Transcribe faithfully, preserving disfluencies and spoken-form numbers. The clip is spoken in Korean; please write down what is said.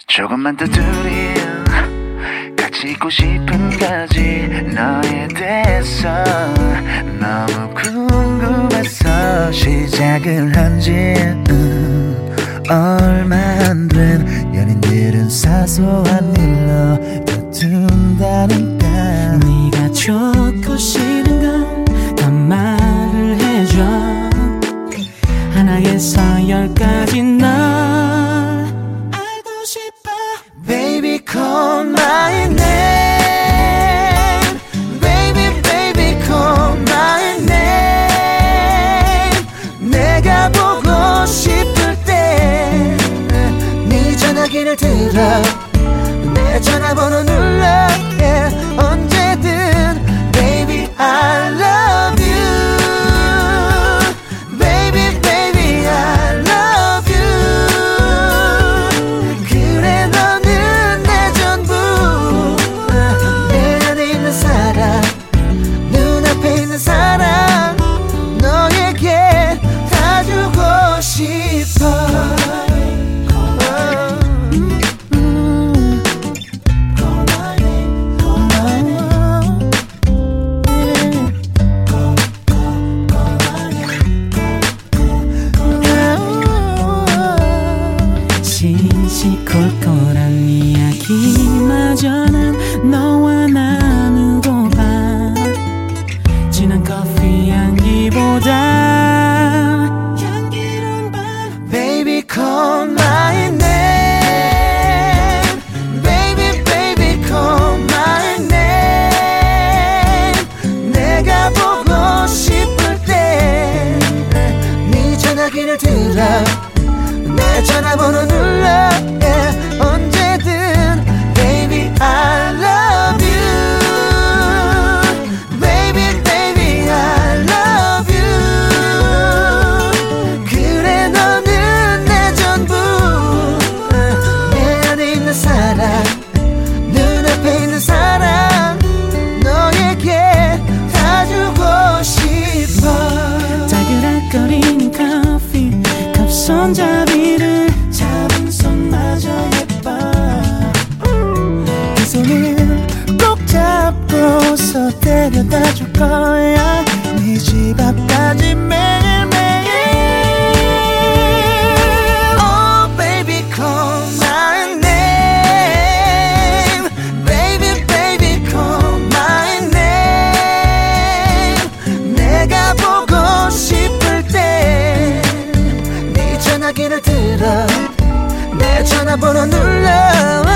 조금만 더 둘이 같이 있고 싶은 거지. 너에 대해서 너무 궁금해서 시작을 한지 음, 얼마 안 된 연인들은 사소한 일로 다툰다니까. 네가 좋고 싫은 건 다 말을 해줘. 하나에서 열까지 널 알고 싶어. Baby call my name. Baby baby call my name. 내가 보고 싶을 때 네 전화기를 들어 내 전화번호 눌러 yeah. 언제든 Baby I love you. Baby baby I love you. 그래 너는 내 전부. 내 안에 있는 사람 눈앞에 있는 사람 너에게 다 주고 싶어. 시시콜콜한 이야기마저는 너와 나누고 봐. 진한 커피 향기보다 향기로운 밤. Baby call my name. Baby baby call my name. 내가 보고 싶을 때 네 전화기를 들어 내 전화번호 눌러 yeah. 언제든 Baby I love you. Baby baby I love you. 그래 너는 내 전부. 내 안에 있는 사람 눈앞에 있는 사람 너에게 다 주고 싶어. 달그락거리는 커피 컵 손잡이를 잡은 손마저 예뻐. 그 손을 꼭 잡고서 데려다 줄 거야. 네 집 앞까지 매일매일. Oh baby call my name. Baby baby call my name. 내가 보고 싶을 때 네 전화기를 들어 내 전화번호 눌러